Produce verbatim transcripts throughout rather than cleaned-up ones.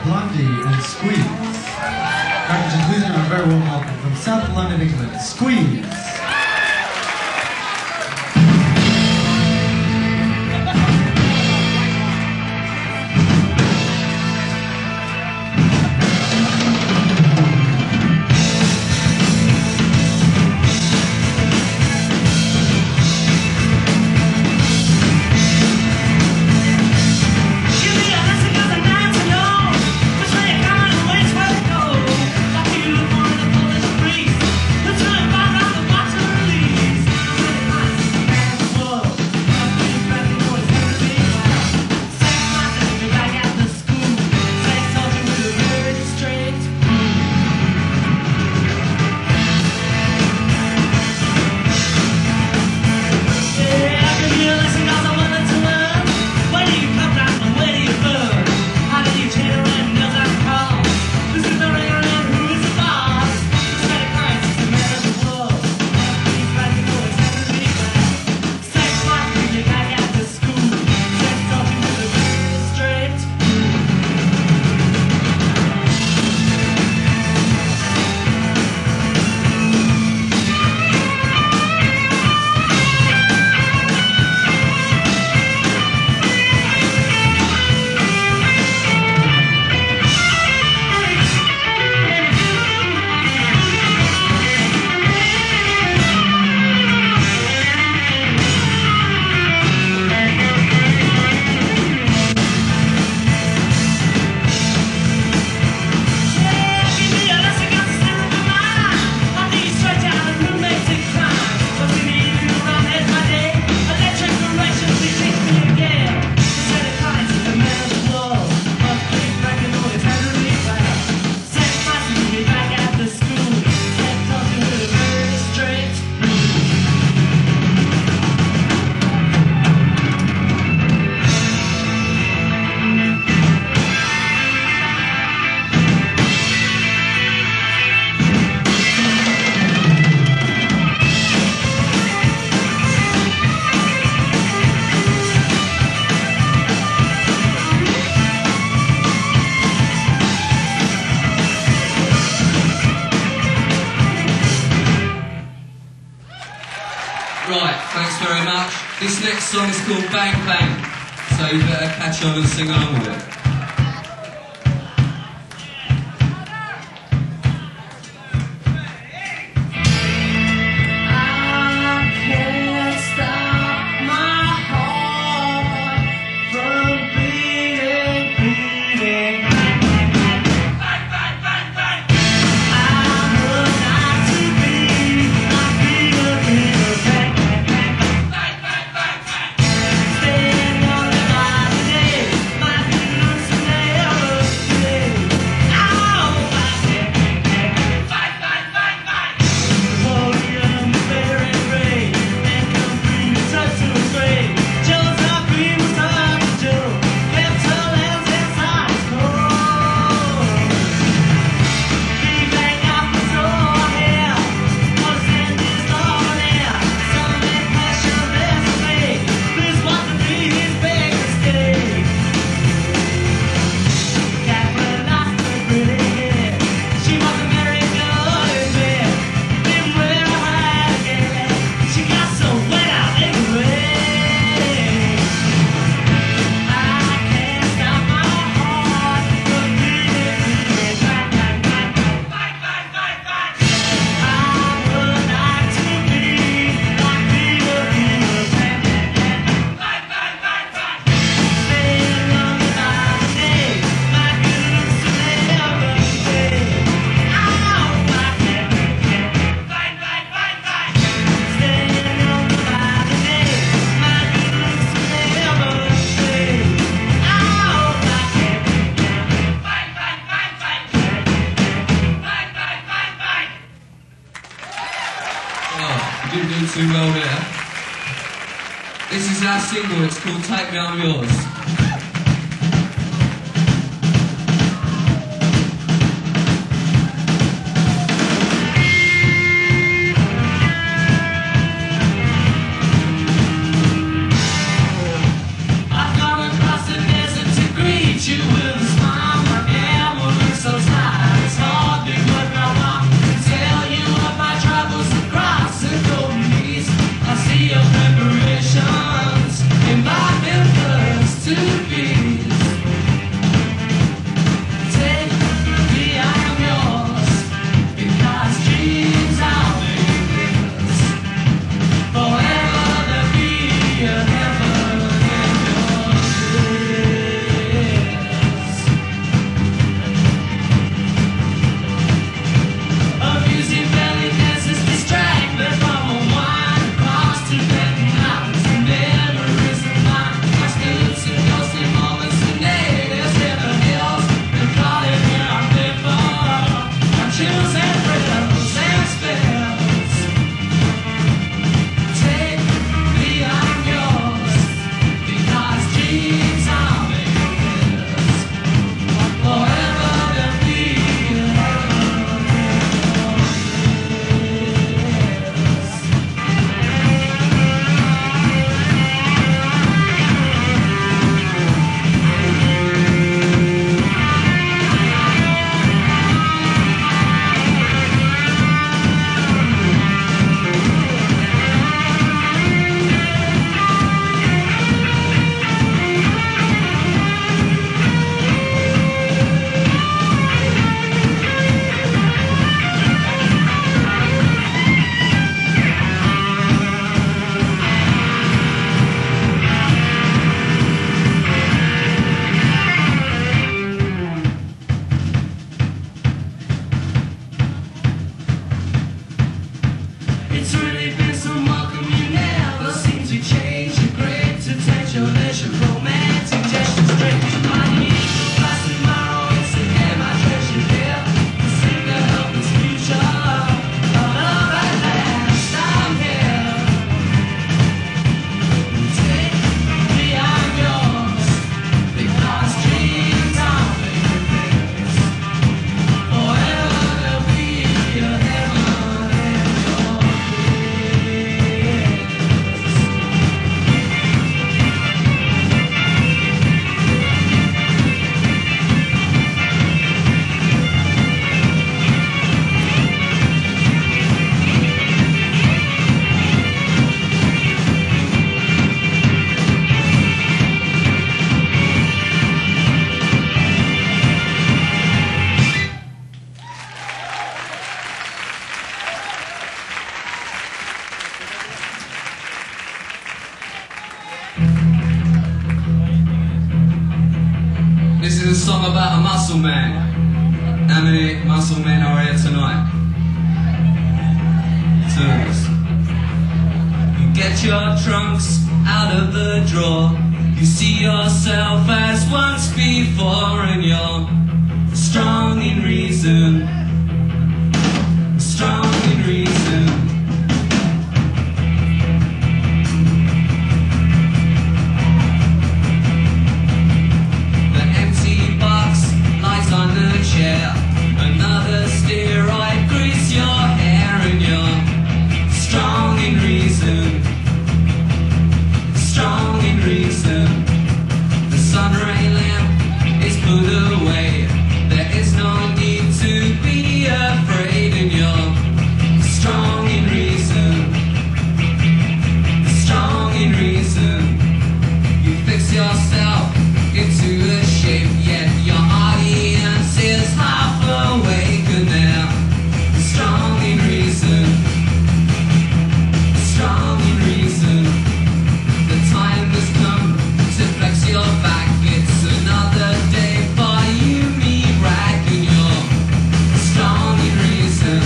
Blondie and Squeeze. Congratulations, please give a very warm welcome from South London, England, Squeeze. Right, thanks very much. This next song is called Bang Bang, so you better catch on and sing along with it. You didn't do too well there. This is our single, it's called Take Me I'm Yours. I've come across the desert to greet you with a smile, my dear. song about a muscle man. How many muscle men are here tonight? Two of us. You get your trunks out of the drawer. You see yourself as once before, and you're strong in reason. Strong in reason. The empty box lies on the chair. Another steroid grease your hair, and you're strong in reason. Strong in reason. The sun ray lamp is put away. There is no need to be afraid, and you're strong in reason. Strong in reason. You fix yourself into a shape, yet your audience is half awake, and they're strong in reason. Strong in reason. The time has come to flex your back. It's another day for you, me, rag, and you're strong in reason.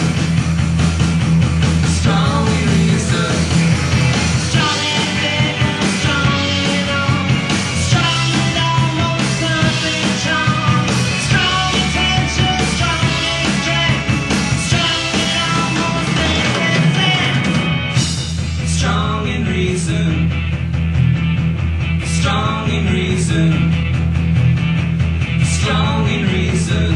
Strong in reason. Strong and big and strong in all. Strong with almost perfect charm. Strong attention, strong in strength. Strong with almost everything. Strong in reason. Strong in reason. Strong in reason.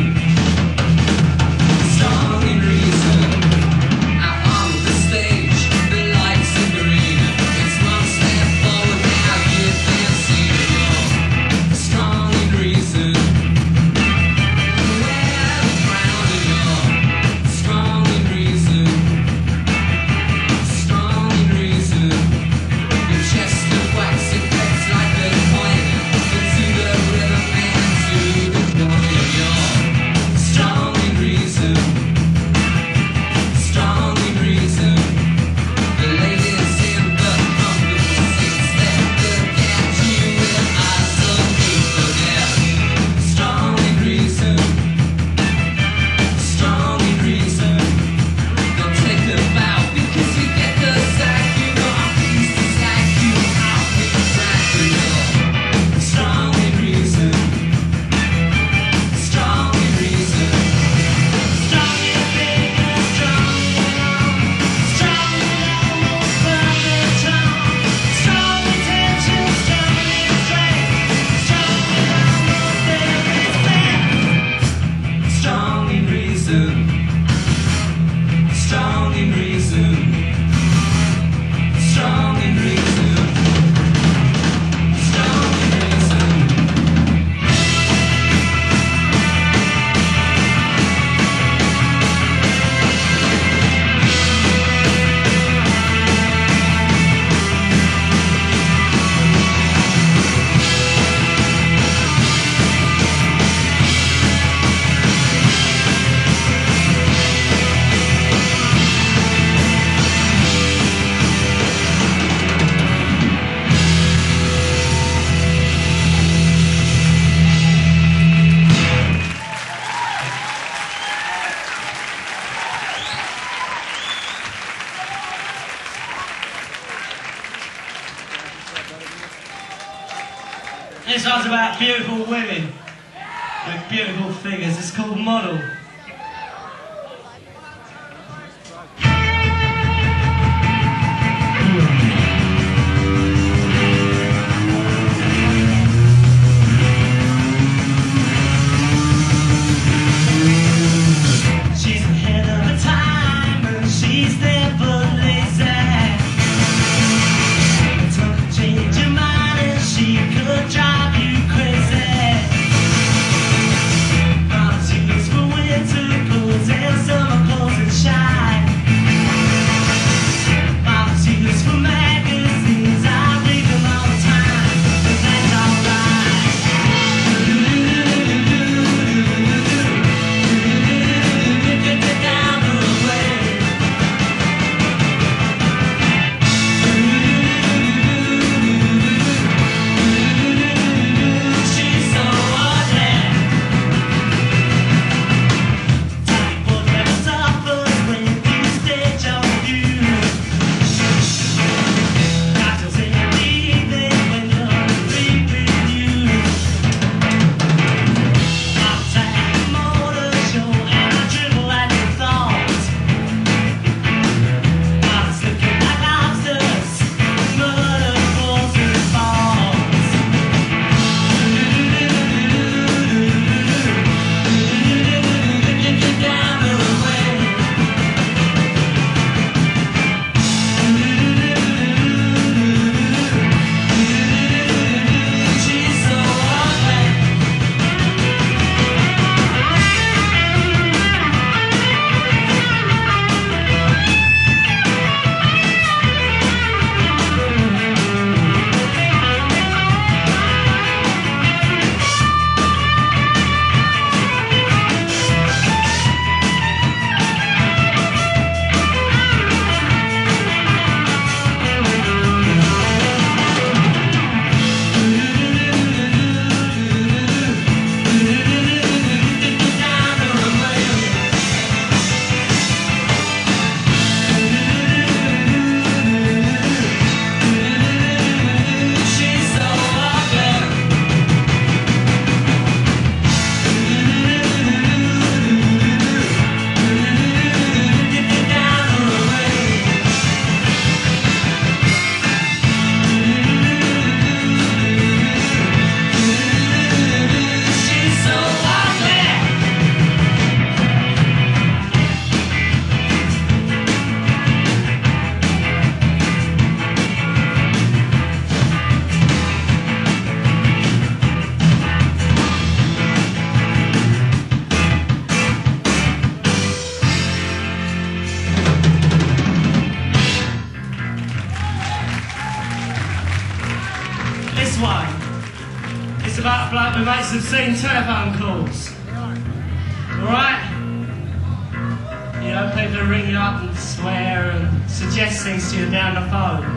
Strong in reason. Out on the stage, the lights are green. It's one step forward now, you can see it all. Strong in reason. Wear the crown and you're strong in reason. Strong in reason. Your chest of wax, it gets like a coin into the rhythm and to the point. You're strong in reason. Strong in reason. The ladies in the comfortable seats, they look at you with eyes so deep, but they're strong in reason. Strong in reason. Don't take a bow because you get the sack. You know I'm pleased to sack you out with the track, but you're strong in reason. Strong in reason. Strong and big and strong in all. Strong with almost perfect charm. Strong attention, strong in strength. Strong with almost everything. Strong in reason. Strong in reason. Strong in reason. Strong in reason. This one's about beautiful women with beautiful figures. It's called Model. She's ahead of her time and she's never lazy. Tongue could change your mind and she could drive you crazy. Politics for women. guys have seen telephone calls. Alright? You know, people ring you up and swear and suggest things to you down the phone.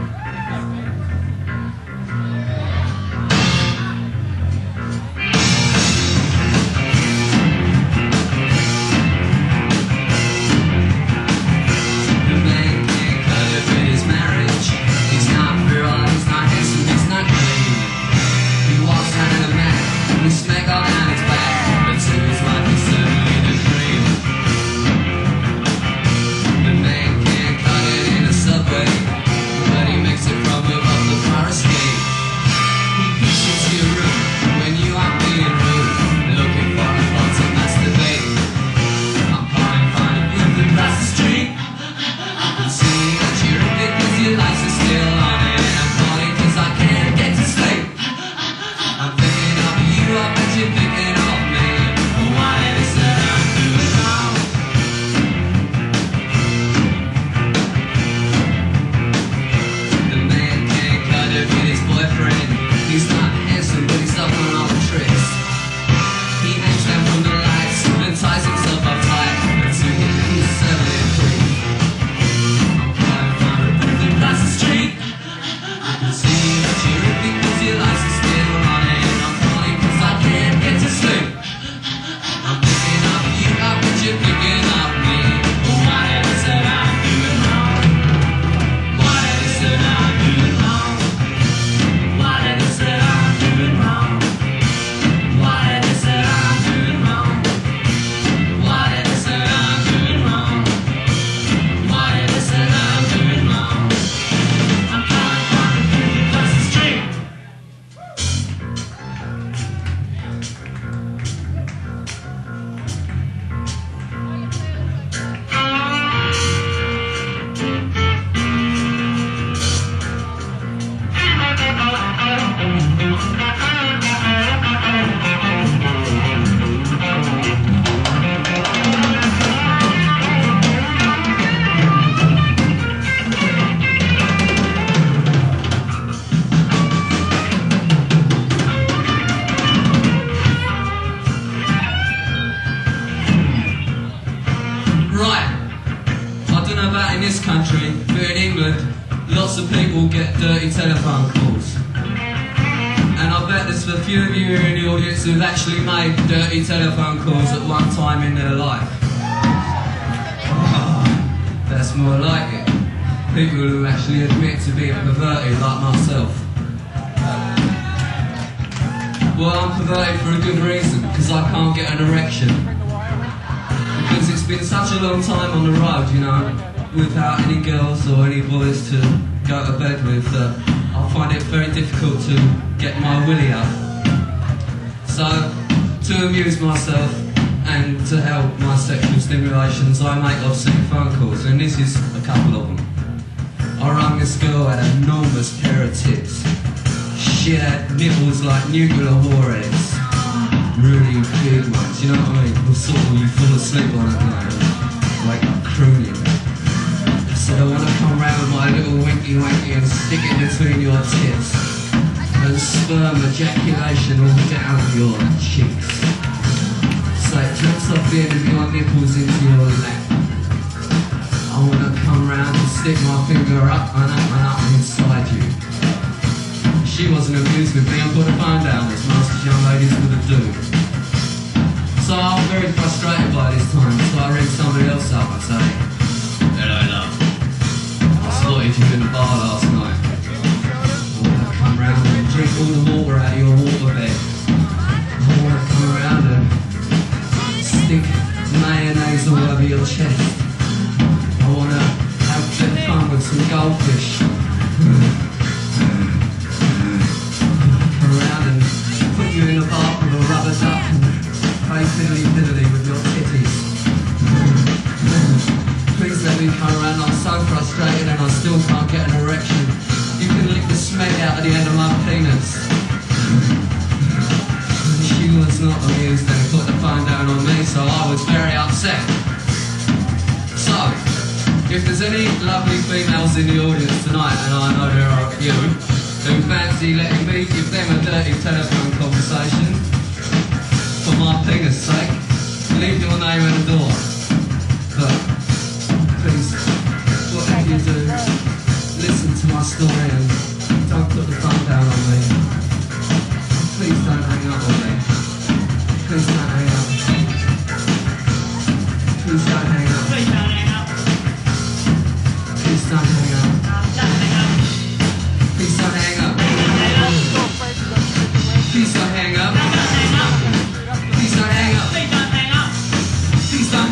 In this country, but in England, lots of people get dirty telephone calls. And I bet there's a few of you here in the audience who've actually made dirty telephone calls at one time in their life. Oh, that's more like it. People who actually admit to being perverted like myself. Well, I'm perverted for a good reason, because I can't get an erection. Because it's been such a long time on the road, you know, without any girls or any boys to go to bed with, uh, I find it very difficult to get my willy up. So, to amuse myself and to help my sexual stimulations, I make obscene phone calls, and this is a couple of them. I rang this girl, had an enormous pair of tits. She had nipples like nuclear warheads. Really big ones, you know what I mean? The sort of you fall asleep on at night, wake up crooning. Said I want to come round with my little winky winky and stick it between your tits and sperm ejaculation all down your cheeks. So it drips off the end of your nipples into your lap. I want to come round and stick my finger up and up and up inside you. She wasn't amused with me and put the phone down as most young ladies would do. So I'm very frustrated by this time, so I ring somebody else up and say, "Hello, love. I spotted you in the bar last night. I want to come round and drink all the water out of your waterbed. I want to come round and stick mayonnaise all over your chest. I want to have a bit of fun with some goldfish. Come around and put you in a bath with a rubber duck and play fiddly fiddly with your titties. Please let me come around, I'm so frustrated and I still can't get an erection. You can lick the smeg out of the end of my penis." She was not amused and put the phone down on me, so I was very upset. So, if there's any lovely females in the audience tonight, and I know there are a few, who fancy letting me give them a dirty telephone conversation, name at the door. But please, whatever you do, listen to my story and don't put the phone down on me. Please don't hang up on me. Please don't hang up. Please don't hang up. Please don't hang up. Please don't hang up. Don't hang up. Please don't hang up. Please don't hang up. Please don't hang up. Don't hang up. Please don't hang up. Please don't hang up. Please don't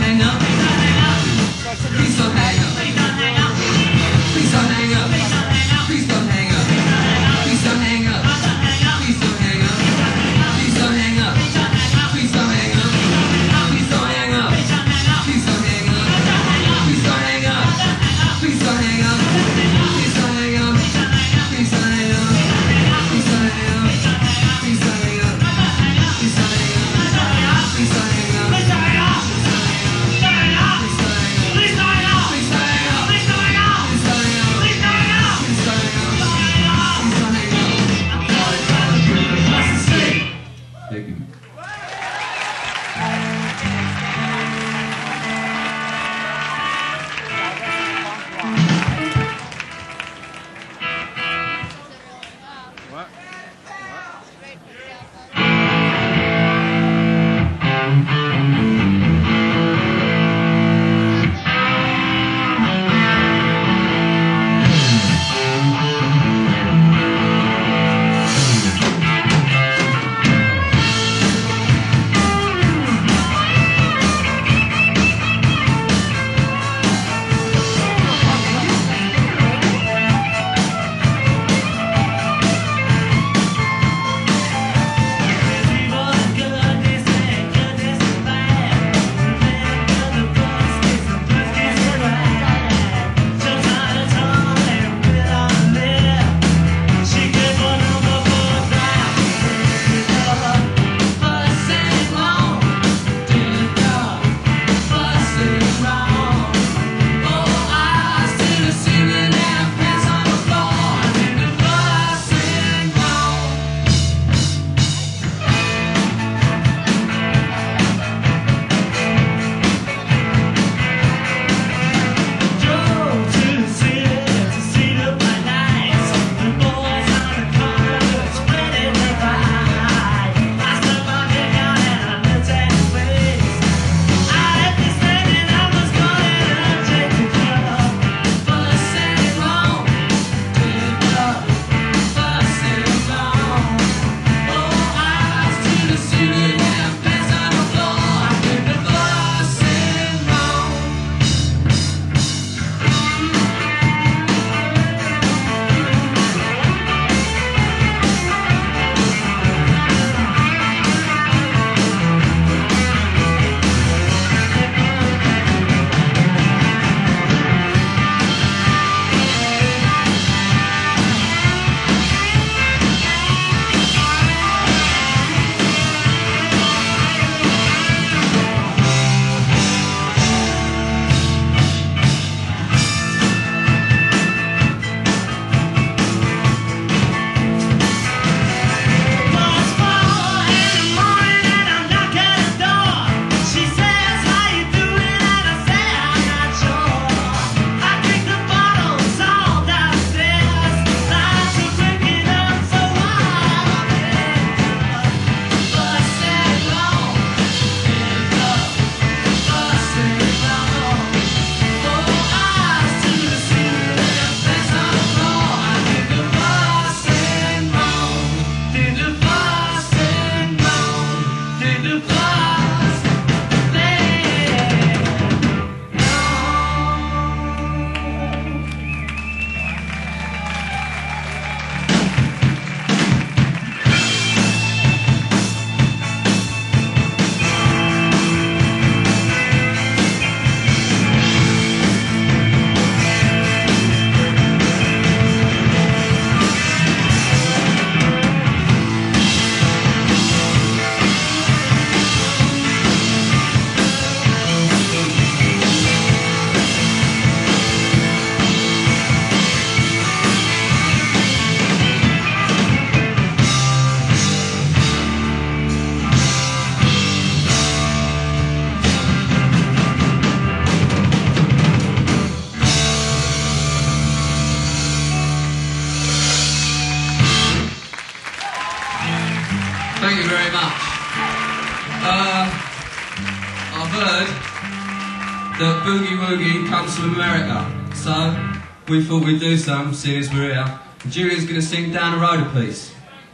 heard that Boogie Woogie comes from America, so we thought we'd do some, seeing as we're here. Julian's going to sing Down the Road a piece.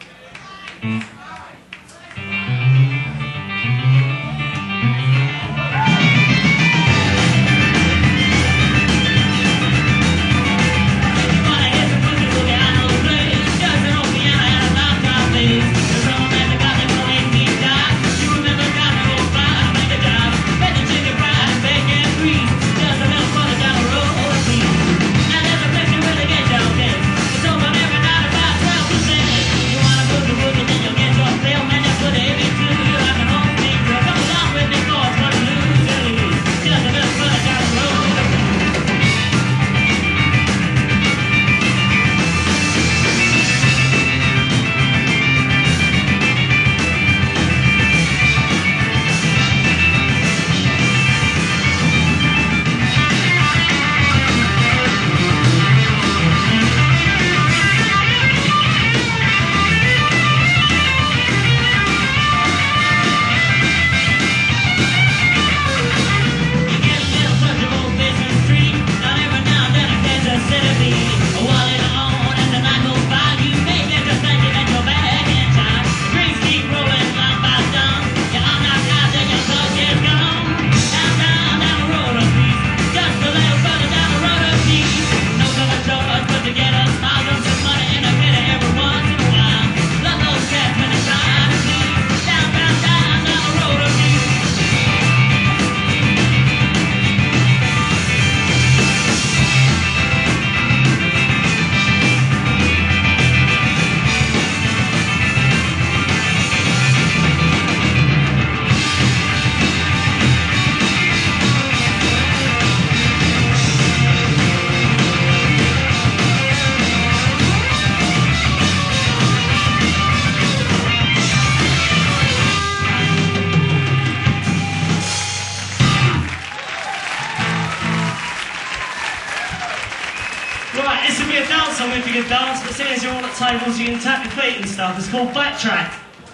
Right, this will be a dance song if you can dance, but seeing as you're all at tables, you can tap your feet and stuff. It's called Backtrack.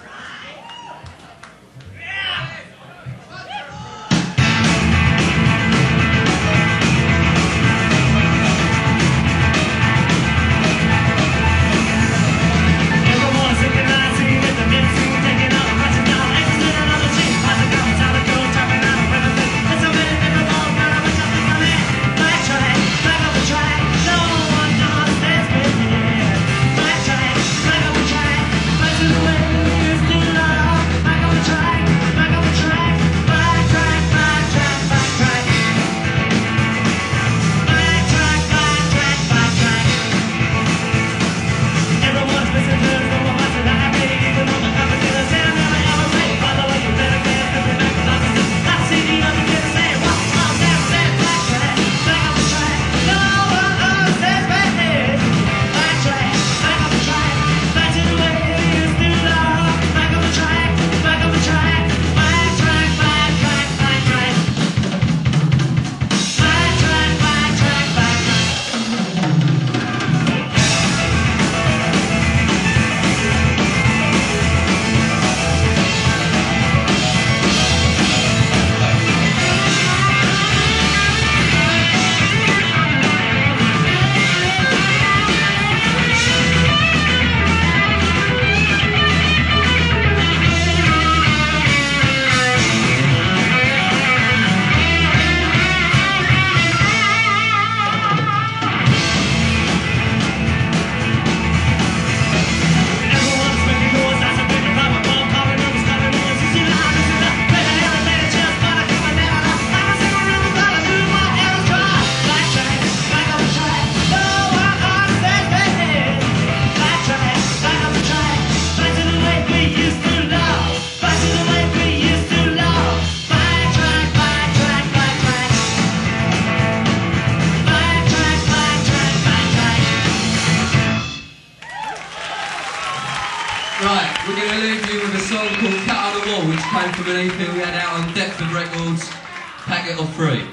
Right, we're going to leave you with a song called Cat on the Wall, which came from an E P we had out on Deptford Records, Packet of Three.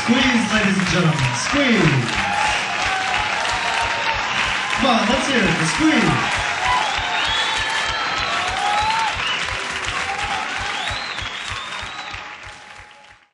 Squeeze, ladies and gentlemen. Squeeze. Come on, let's hear it. The Squeeze.